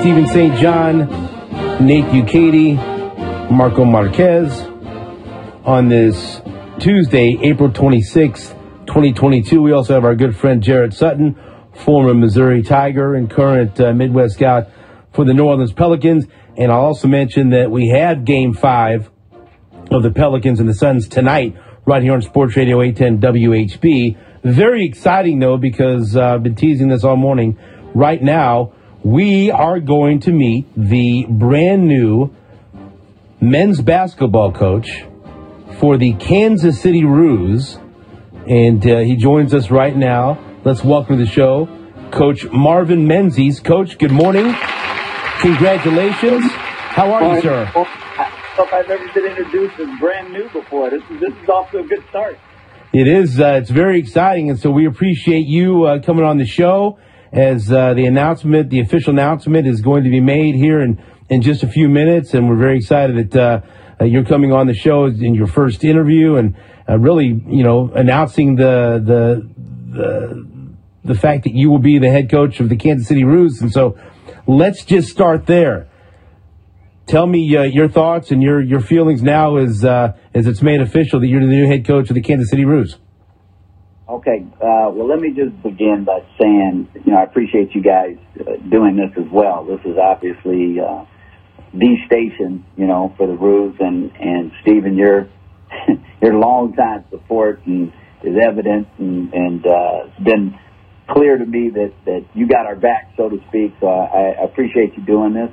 Stephen St. John, Nate Bukaty, Marco Marquez on this Tuesday, April 26th, 2022. We also have our good friend Jarrett Sutton, former Missouri Tiger and current Midwest scout for the New Orleans Pelicans. And I'll also mention that we have Game 5 of the Pelicans and the Suns tonight right here on Sports Radio 810 WHB. Very exciting, though, because I've been teasing this all morning. Right now, we are going to meet the brand new men's basketball coach for the Kansas City Roos, and he joins us right now. Let's welcome to the show Coach Marvin Menzies. Coach, good morning. Congratulations. How are you, sir? I don't know if I've ever been introduced as brand new before. This is off to a good start. It is. It's very exciting, and so we appreciate you coming on the show as the official announcement is going to be made here in just a few minutes, and we're very excited that you're coming on the show in your first interview and really, announcing the fact that you will be the head coach of the Kansas City Roos. And so let's just start there. Tell me your thoughts and your feelings now as it's made official that you're the new head coach of the Kansas City Roos. Okay. Well, let me just begin by saying, I appreciate you guys doing this as well. This is obviously the station, for the Roos, and Stephen, your long-time support and is evident, and it's been clear to me that you got our back, so to speak. So I appreciate you doing this.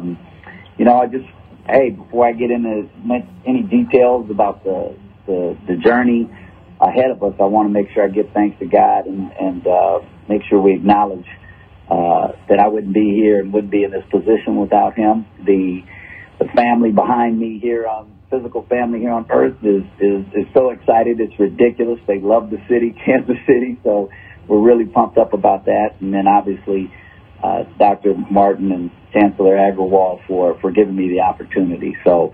Before I get into any details about the journey ahead of us, I want to make sure I give thanks to God and make sure we acknowledge that I wouldn't be here and wouldn't be in this position without him. The family behind me here, physical family here on earth is so excited. It's ridiculous. They love the city, Kansas City. So we're really pumped up about that. And then obviously, Dr. Martin and Chancellor Agrawal for giving me the opportunity. So,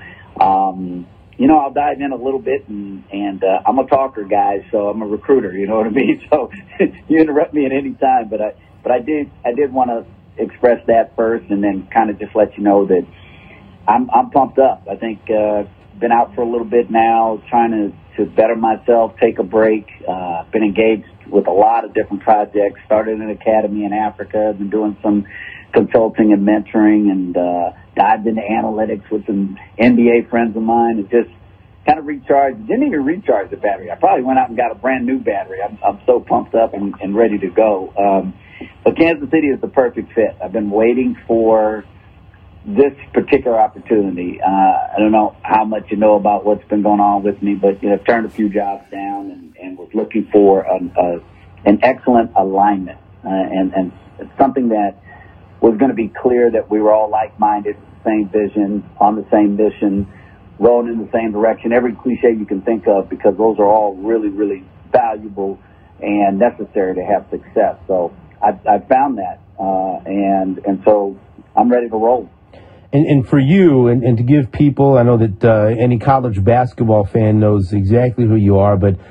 I'll dive in a little bit, and I'm a talker, guys, so I'm a recruiter, you know what I mean? So you interrupt me at any time, but I did want to express that first, and then kind of just let you know that I'm pumped up. I think been out for a little bit now, trying to better myself, take a break. Been engaged with a lot of different projects. Started an academy in Africa. Been doing some consulting and mentoring, and dived into analytics with some NBA friends of mine. It just kind of recharged. Didn't even recharge the battery. I probably went out and got a brand new battery. I'm so pumped up and ready to go. But Kansas City is the perfect fit. I've been waiting for this particular opportunity. I don't know how much you know about what's been going on with me, but I've turned a few jobs down and was looking for an excellent alignment and something that was going to be clear that we were all like-minded, same vision, on the same mission, rolling in the same direction. Every cliche you can think of, because those are all really, really valuable and necessary to have success. So I found that, and so I'm ready to roll. And for you, and to give people, I know that any college basketball fan knows exactly who you are, but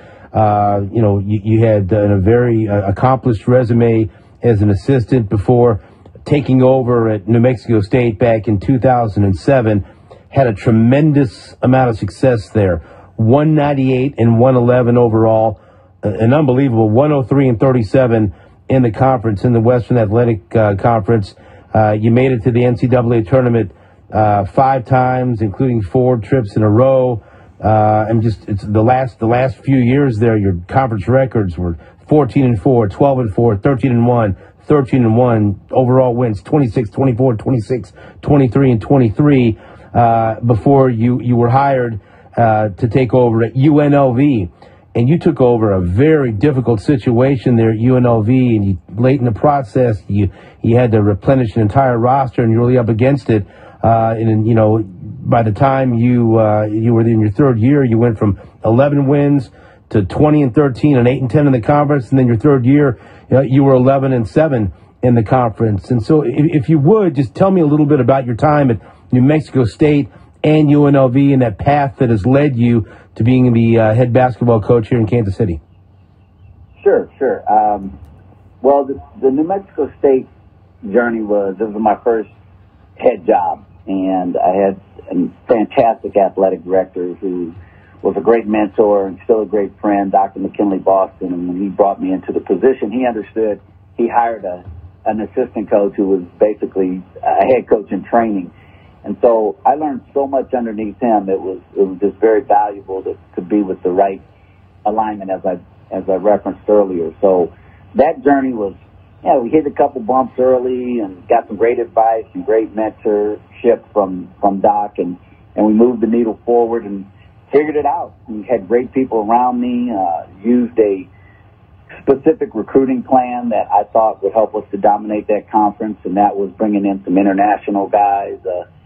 you had a very accomplished resume as an assistant before taking over at New Mexico State back in 2007. Had a tremendous amount of success there. 198 and 111 overall, an unbelievable 103 and 37 in the conference, in the Western Athletic Conference. You made it to the NCAA tournament 5 times, including 4 trips in a row. It's the last few years there, your conference records were 14 and 4, 12 and 4, 13 and 1, 13 and 1 overall wins, 26, 24, 26, 23 and 23. Before you were hired to take over at UNLV. And you took over a very difficult situation there at UNLV, and late in the process, you had to replenish an entire roster, and you're really up against it. By the time you were in your 3rd year, you went from 11 wins to 20 and 13 and 8 and 10 in the conference, and then your 3rd year, you were 11 and 7 in the conference. And so, if you would, just tell me a little bit about your time at New Mexico State and UNLV and that path that has led you to being the head basketball coach here in Kansas City. Sure. Well, the New Mexico State journey was my first head job, and I had a fantastic athletic director who was a great mentor and still a great friend, Dr. McKinley Boston. And when he brought me into the position, he understood. He hired an assistant coach who was basically a head coach in training. And so I learned so much underneath him. It was just very valuable to be with the right alignment, as I referenced earlier. So that journey was, we hit a couple bumps early and got some great advice and great mentorship from Doc, and we moved the needle forward and figured it out. We had great people around me, used a specific recruiting plan that I thought would help us to dominate that conference, and that was bringing in some international guys,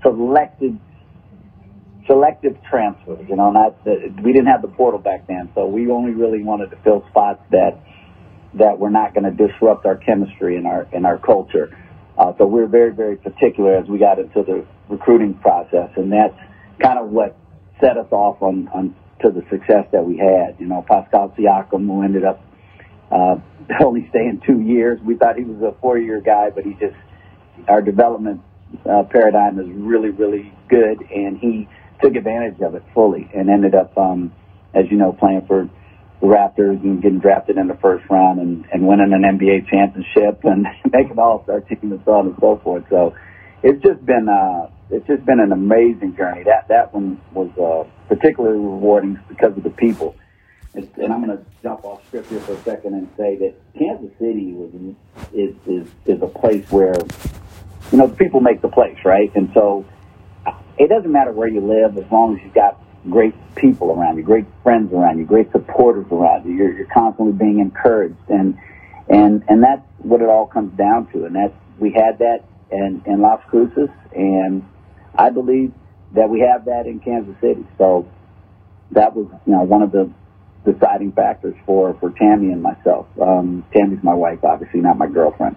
selective transfers. We didn't have the portal back then, so we only really wanted to fill spots that were not going to disrupt our chemistry and our culture. So we're very, very particular as we got into the recruiting process, and that's kind of what set us off on to the success that we had. Pascal Siakam, who ended up only staying 2 years. We thought he was a 4-year guy, but our development paradigm is really, really good, and he took advantage of it fully and ended up, as you know, playing for the Raptors and getting drafted in the first round and winning an NBA championship and making all-star team and so on and so forth. So it's just been an amazing journey. That one was particularly rewarding because of the people. And I'm going to jump off script here for a second and say that Kansas City is a place where, the people make the place, right? And so it doesn't matter where you live as long as you've got great people around you, great friends around you, great supporters around you. You're constantly being encouraged, and that's what it all comes down to. And we had that in Las Cruces, and I believe that we have that in Kansas City. So that was, one of the deciding factors for Tammy and myself. Tammy's my wife, obviously, not my girlfriend.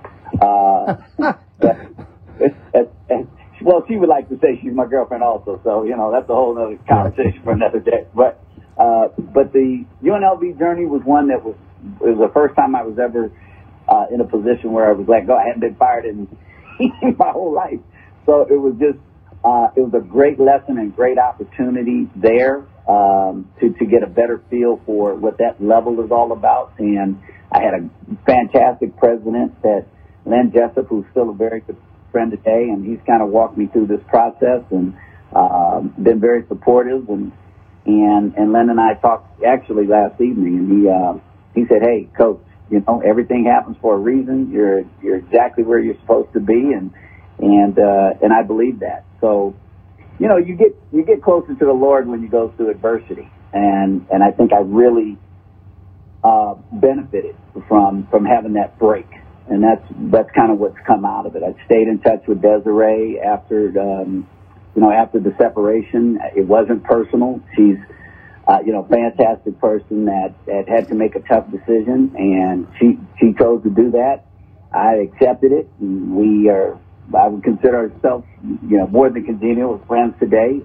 Well, she would like to say she's my girlfriend also, so, that's a whole other conversation for another day. But the UNLV journey was one that was the first time I was ever in a position where I was let go. I hadn't been fired in my whole life. So it was just, it was a great lesson and great opportunity there to get a better feel for what that level is all about. And I had a fantastic president, that Len Jessup, who's still a very good friend today, and he's kind of walked me through this process and been very supportive. And Len and I talked actually last evening, and he said, "Hey, Coach, everything happens for a reason. You're exactly where you're supposed to be," and I believe that. So, you get closer to the Lord when you go through adversity, and I think I really benefited from having that break. And that's kind of what's come out of it. I stayed in touch with Desiree after the separation. It wasn't personal. She's, fantastic person that had to make a tough decision, and she chose to do that. I accepted it, and I would consider ourselves, more than congenial as friends today.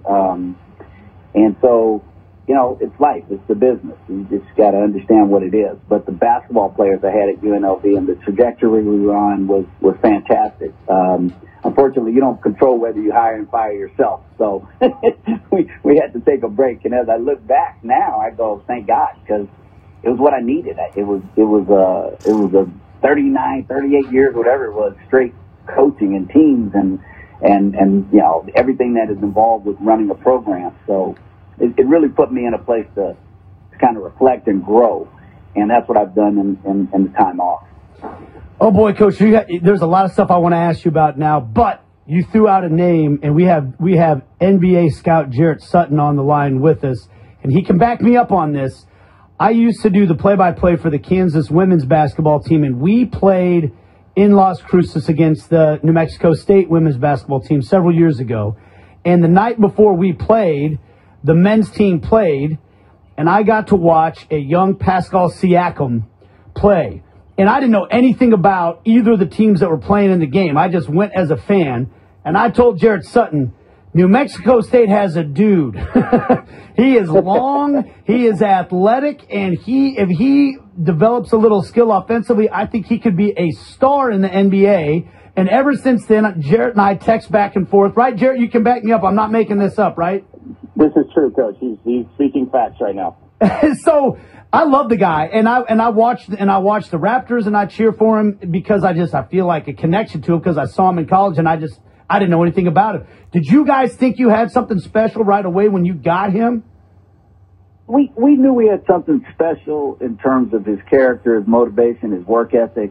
And so, it's life. It's the business. You just got to understand what it is. But the basketball players I had at UNLV and the trajectory we were on was fantastic. Unfortunately, you don't control whether you hire and fire yourself. So we had to take a break. And as I look back now, I go, thank God, because it was what I needed. It was a 39, 38 years, whatever it was, straight coaching and teams and everything that is involved with running a program. So it really put me in a place to kind of reflect and grow, and that's what I've done in the time off. Oh boy, Coach, there's a lot of stuff I want to ask you about now, but you threw out a name, and we have NBA scout Jarrett Sutton on the line with us, and he can back me up on this. I used to do the play-by-play for the Kansas women's basketball team, and we played in Las Cruces against the New Mexico State women's basketball team several years ago. And the night before we played, the men's team played, and I got to watch a young Pascal Siakam play. And I didn't know anything about either of the teams that were playing in the game. I just went as a fan, and I told Jarrett Sutton, New Mexico State has a dude. He is long, he is athletic, and if he develops a little skill offensively, I think he could be a star in the NBA. And ever since then, Jarrett and I text back and forth. Right, Jarrett? You can back me up. I'm not making this up, right? This is true, Coach. He's speaking facts right now. So I love the guy, and I watch the Raptors, and I cheer for him because I feel like a connection to him because I saw him in college, and I didn't know anything about him. Did you guys think you had something special right away when you got him? We knew we had something special in terms of his character, his motivation, his work ethic.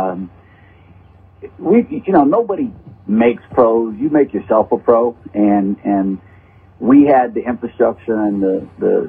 Nobody makes pros. You make yourself a pro, and we had the infrastructure and the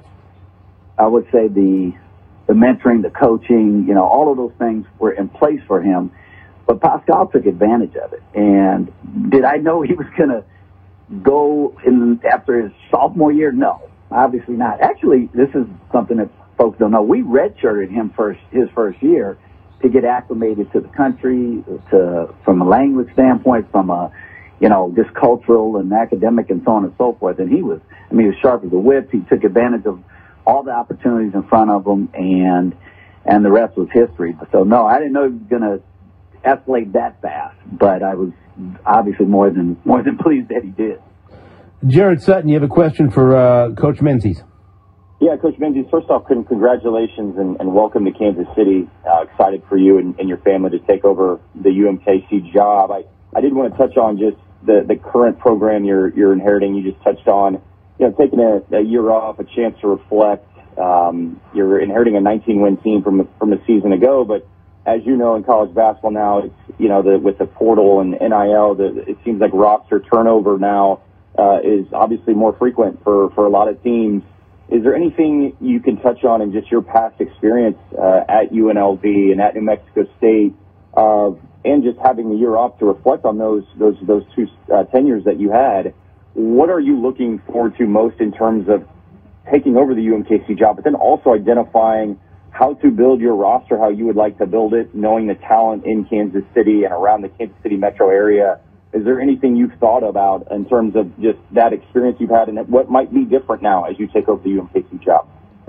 I would say the mentoring, the coaching, all of those things were in place for him. But Pascal took advantage of it. And did I know he was going to go after his sophomore year? No, obviously not. Actually, this is something that folks don't know. We redshirted him his first year to get acclimated to the country, from a language standpoint, from a just cultural and academic and so on and so forth. And he was sharp as a whip. He took advantage of all the opportunities in front of him, and the rest was history. So no, I didn't know he was going to escalate that fast, but I was obviously more than pleased that he did. Jarrett Sutton, you have a question for Coach Menzies. Yeah, Coach Menzies, first off, congratulations and welcome to Kansas City. Excited for you and your family to take over the UMKC job. I did want to touch on just the current program you're inheriting. You just touched on taking a year off, a chance to reflect. You're inheriting a 19-win team from a season ago, but as you know, in college basketball now, it's with the portal and NIL, it seems like roster turnover now is obviously more frequent for a lot of teams. Is there anything you can touch on in just your past experience at UNLV and at New Mexico State, and just having a year off to reflect on those two tenures that you had? What are you looking forward to most in terms of taking over the UMKC job, but then also identifying how to build your roster, how you would like to build it, knowing the talent in Kansas City and around the Kansas City metro area? Is there anything you've thought about in terms of just that experience you've had and what might be different now as you take over the UMKC job?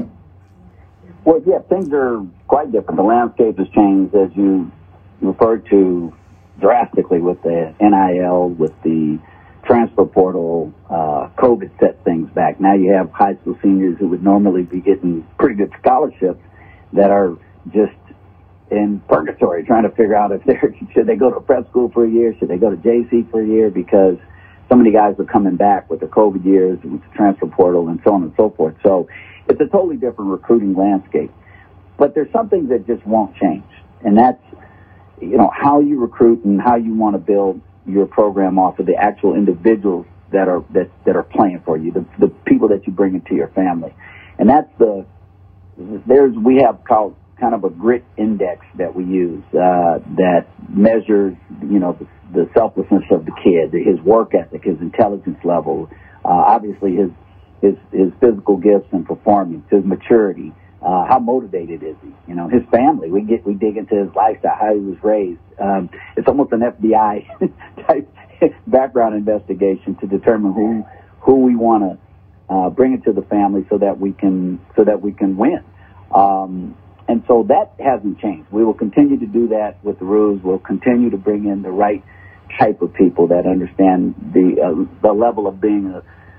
Well, yeah, things are quite different. The landscape has changed, as you referred to, drastically with the NIL, with the transfer portal. COVID set things back. Now you have high school seniors who would normally be getting pretty good scholarships that are just in purgatory, trying to figure out should they go to prep school for a year, should they go to JC for a year, because so many guys are coming back with the COVID years, with the transfer portal, and so on and so forth. So it's a totally different recruiting landscape. But there's some things that just won't change, and that's how you recruit and how you want to build your program off of the actual individuals that are playing for you, the people that you bring into your family. And that's we have called kind of a grit index that we use that measures the selflessness of the kid, his work ethic, his intelligence level, obviously his physical gifts and performance, his maturity, how motivated is he, his family. We dig into his lifestyle, how he was raised. It's almost an FBI type background investigation to determine who we want to bring into the family so that we can win. And so that hasn't changed. We will continue to do that with the Roos. We'll continue to bring in the right type of people that understand the level of being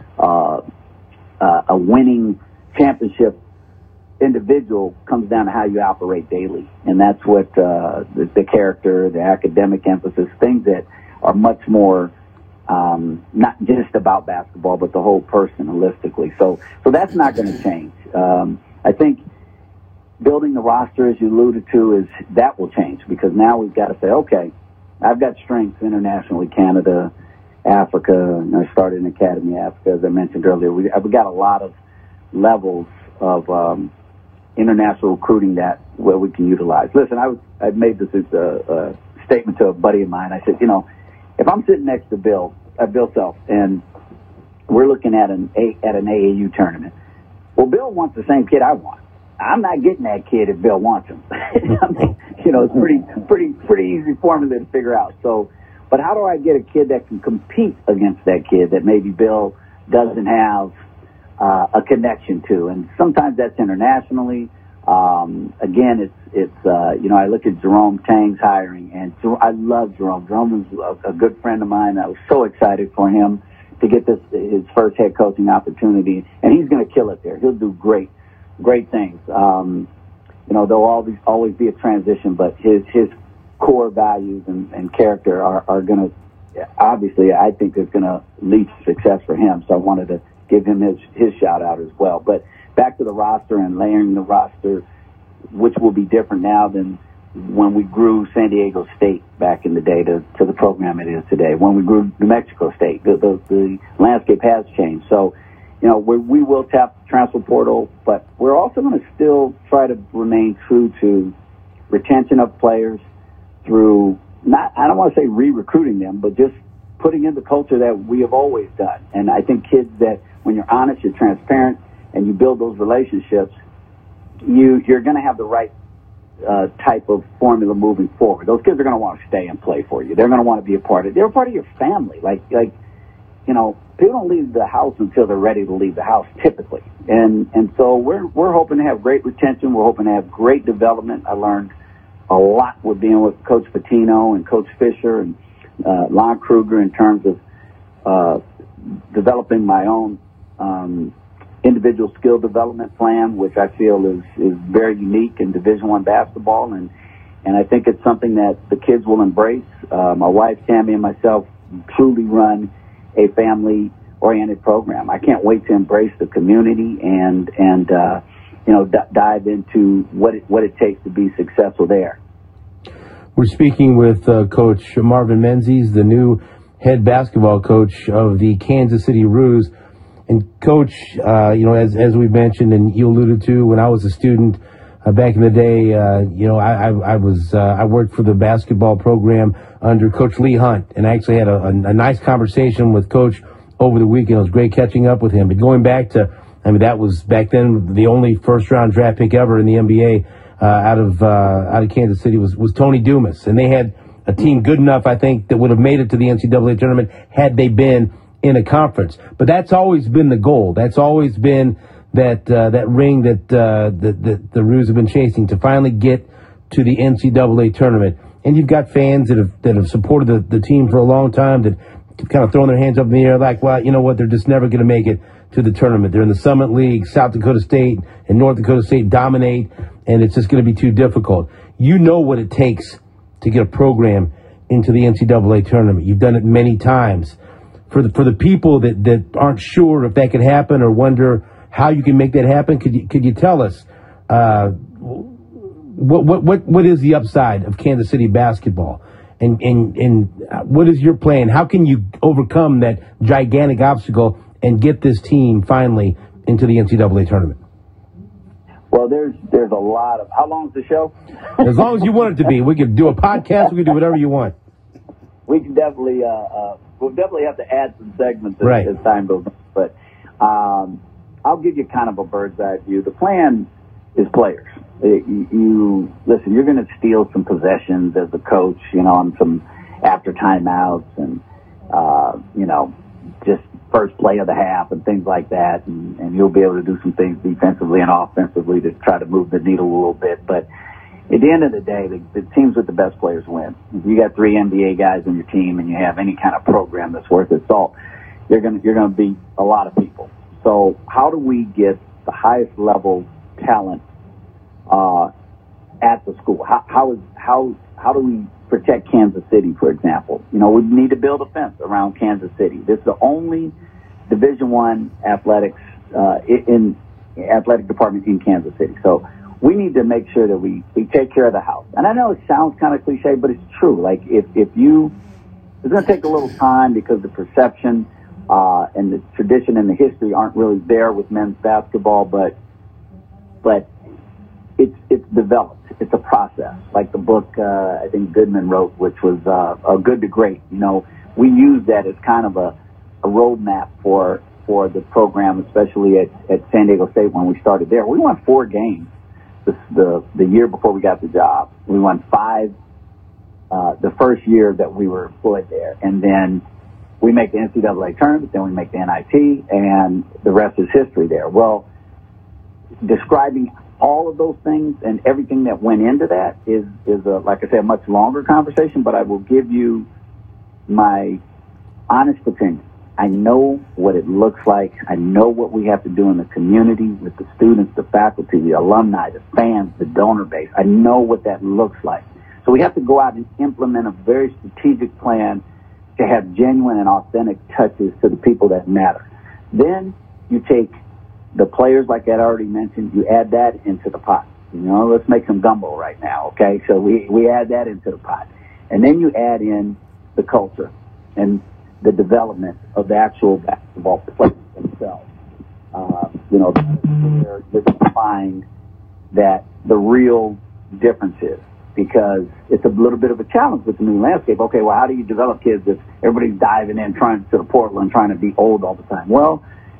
a winning championship individual comes down to how you operate daily. And that's what the character, the academic emphasis, things that are much more not just about basketball, but the whole person holistically. So that's not going to change. I think building the roster, as you alluded to, that will change, because now we've got to say, okay, I've got strengths internationally, Canada, Africa, and I started in Academy Africa, as I mentioned earlier. We've got a lot of levels of international recruiting where we can utilize. Listen, I made this statement to a buddy of mine. I said, if I'm sitting next to Bill Self, and we're looking at an AAU tournament, well, Bill wants the same kid I want. I'm not getting that kid if Bill wants him. It's pretty easy formula to figure out. So, but how do I get a kid that can compete against that kid that maybe Bill doesn't have a connection to? And sometimes that's internationally. Again, I look at Jerome Tang's hiring, and I love Jerome. Jerome is a good friend of mine. I was so excited for him to get his first head coaching opportunity, and he's going to kill it there. He'll do great things. There'll always be a transition, but his core values and character are going to, obviously, I think it's going to lead to success for him. So I wanted to give him his shout out as well. But back to the roster and layering the roster, which will be different now than when we grew San Diego State back in the day to the program it is today. When we grew New Mexico State, the landscape has changed. So, we will tap the transfer portal, but we're also going to still try to remain true to retention of players through I don't want to say re-recruiting them, but just putting in the culture that we have always done. And I think kids that when you're honest, you're transparent, and you build those relationships, you're going to have the right type of formula moving forward. Those kids are going to want to stay and play for you. They're going to want to be a part of it. They're a part of your family. People don't leave the house until they're ready to leave the house, typically. And so we're hoping to have great retention. We're hoping to have great development. I learned a lot with being with Coach Patino and Coach Fisher and Lon Kruger in terms of developing my own individual skill development plan, which I feel is very unique in Division I basketball, and I think it's something that the kids will embrace. My wife Tammy and myself truly run a family-oriented program. I can't wait to embrace the community and dive into what it takes to be successful there. We're speaking with Coach Marvin Menzies, the new head basketball coach of the Kansas City Roos. And Coach, as we mentioned and you alluded to, when I was a student back in the day, I worked for the basketball program under Coach Lee Hunt, and I actually had a nice conversation with Coach over the weekend. It was great catching up with him. But going back to, that was back then the only first-round draft pick ever in the NBA out of Kansas City was Tony Dumas, and they had a team good enough, I think, that would have made it to the NCAA tournament had they been in a conference. But that's always been the goal. That's always been that ring that the Roos have been chasing, to finally get to the NCAA tournament. And you've got fans that have supported the team for a long time that kind of throwing their hands up in the air like, well, you know what, they're just never going to make it to the tournament. They're in the Summit League. South Dakota State and North Dakota State dominate, and it's just going to be too difficult. You know what it takes to get a program into the NCAA tournament. You've done it many times. For the people that aren't sure if that could happen or wonder how you can make that happen, could you tell us what is the upside of Kansas City basketball, and what is your plan? How can you overcome that gigantic obstacle and get this team finally into the NCAA tournament? Well, there's a lot of. How long is the show? As long as you want it to be. We could do a podcast. We could do whatever you want. We can definitely we'll definitely have to add some segments as time goes on. But I'll give you kind of a bird's eye view. The plan is players. You listen. You're going to steal some possessions as a coach, on some after timeouts and just first play of the half and things like that, and you'll be able to do some things defensively and offensively to try to move the needle a little bit. But at the end of the day, the teams with the best players win. If you got 3 NBA guys on your team and you have any kind of program that's worth its salt, you're going to beat a lot of people. So how do we get the highest level talent at the school? How do we protect Kansas City, for example? We need to build a fence around Kansas City. This is the only Division I athletics in athletic department in Kansas City. So we need to make sure that we take care of the house. And I know it sounds kind of cliche, but it's true. Like if you, it's going to take a little time because the perception and the tradition and the history aren't really there with men's basketball, but it's developed. It's a process. Like the book I think Goodman wrote, which was Good to Great. We use that as kind of a roadmap for the program, especially at San Diego State when we started there. We won 4 games the year before we got the job. We won 5 the first year that we were employed there, and then we make the NCAA tournament, then we make the NIT, and the rest is history there. Well, describing all of those things and everything that went into that is like I said, a much longer conversation, but I will give you my honest opinion. I know what it looks like. I know what we have to do in the community with the students, the faculty, the alumni, the fans, the donor base. I know what that looks like. So we have to go out and implement a very strategic plan to have genuine and authentic touches to the people that matter. Then you take the players, like I already mentioned, you add that into the pot. You know, let's make some gumbo right now, okay? So we add that into the pot. And then you add in the culture and the development of the actual basketball players themselves. You know, where you're going to find that the real difference is, because it's a little bit of a challenge with the new landscape. Okay, well, how do you develop kids if everybody's diving in, trying to the portal and trying to be old all the time? Well,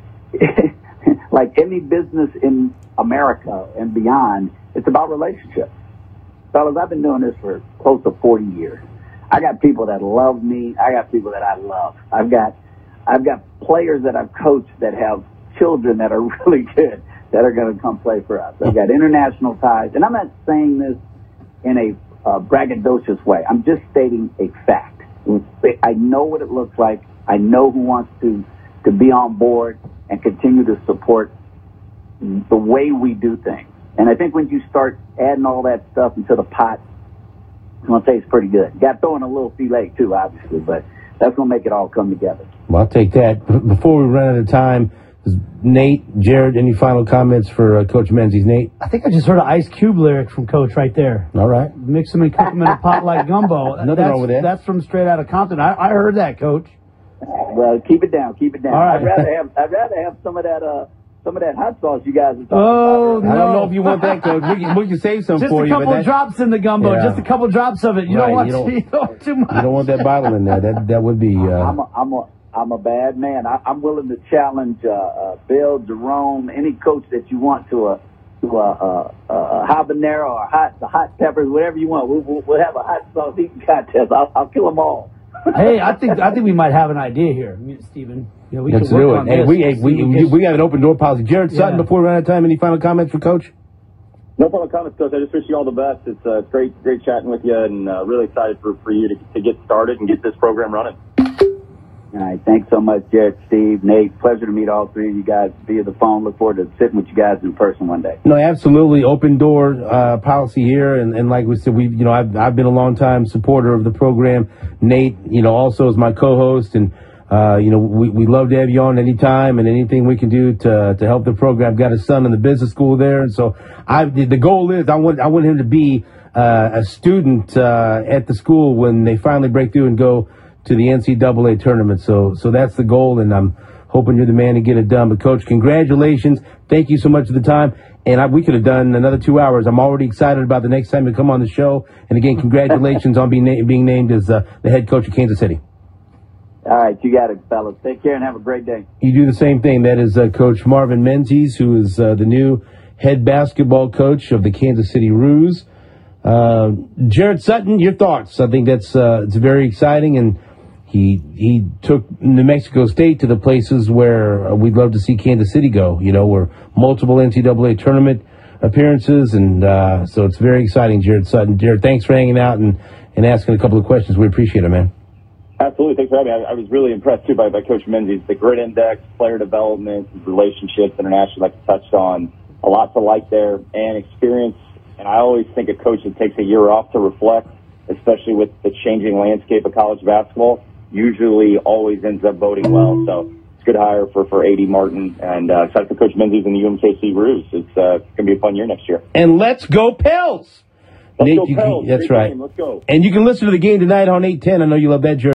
like any business in America and beyond, it's about relationships. Fellas, I've been doing this for close to 40 years. I got people that love me. I got people that I love. I've got players that I've coached that have children that are really good that are going to come play for us. I've got international ties. And I'm not saying this in a braggadocious way. I'm just stating a fact. I know what it looks like. I know who wants to be on board and continue to support the way we do things. And I think when you start adding all that stuff into the pot, it's going to taste pretty good. Got to throw in a little filet too, obviously, but that's going to make it all come together. Well, I'll take that. Before we run out of time, Nate, Jared, any final comments for Coach Menzies? Nate? I think I just heard an Ice Cube lyric from Coach right there. All right. Mix them and cook them in a pot like gumbo. Nothing wrong with that. That's from Straight Outta Compton. I heard that, Coach. Well, keep it down. Keep it down. All right. I'd rather have some of that hot sauce you guys are talking about. No. I don't know if you want that, Coach. We can save some just for you. Just a couple drops in the gumbo. Yeah. Just a couple drops of it. You don't want too much. You don't want that bottle in there. That would be. I'm a bad man. I'm willing to challenge Bill, Jerome, any coach that you want to a habanero or the hot peppers, whatever you want. We'll have a hot sauce eating contest. I'll kill them all. Hey, I think we might have an idea here, Stephen. You know, we Let's can do work it. on Hey, this. we got an open door policy. Jared Sutton, before we run out of time, any final comments for Coach? No final comments, Coach. I just wish you all the best. It's great really chatting with you, and really excited for you to get started and get this program running. All right. Thanks so much, Jared, Steve, Nate. Pleasure to meet all three of you guys via the phone. Look forward to sitting with you guys in person one day. No, absolutely. Open door policy here. And like we said, I've been a long time supporter of the program. Nate, also is my co-host. And, we love to have you on anytime and anything we can do to help the program. I've got a son in the business school there. And so the goal is I want him to be a student at the school when they finally break through and go to the NCAA tournament. So that's the goal, and I'm hoping you're the man to get it done. But, Coach, congratulations. Thank you so much for the time. And we could have done another 2 hours. I'm already excited about the next time you come on the show. And, again, congratulations on being named as the head coach of Kansas City. All right, you got it, fellas. Take care and have a great day. You do the same thing. That is Coach Marvin Menzies, who is the new head basketball coach of the Kansas City Roos. Jared Sutton, your thoughts? I think that's it's very exciting, and he took New Mexico State to the places where we'd love to see Kansas City go, where multiple NCAA tournament appearances. And so it's very exciting, Jared Sutton. Jared, thanks for hanging out and asking a couple of questions. We appreciate it, man. Absolutely. Thanks for having me. I was really impressed, too, by Coach Menzies. The grit index, player development, relationships, international, like you touched on. A lot to like there, and experience. And I always think a coach that takes a year off to reflect, especially with the changing landscape of college basketball, usually always ends up voting well. So it's a good hire for A.D. Martin, and excited for Coach Menzies and the UMKC Roos. It's going to be a fun year next year. And let's go Pels! Let's Nate, go Pels. That's Great right. game. Let's go. And you can listen to the game tonight on 810. I know you love that, Jared.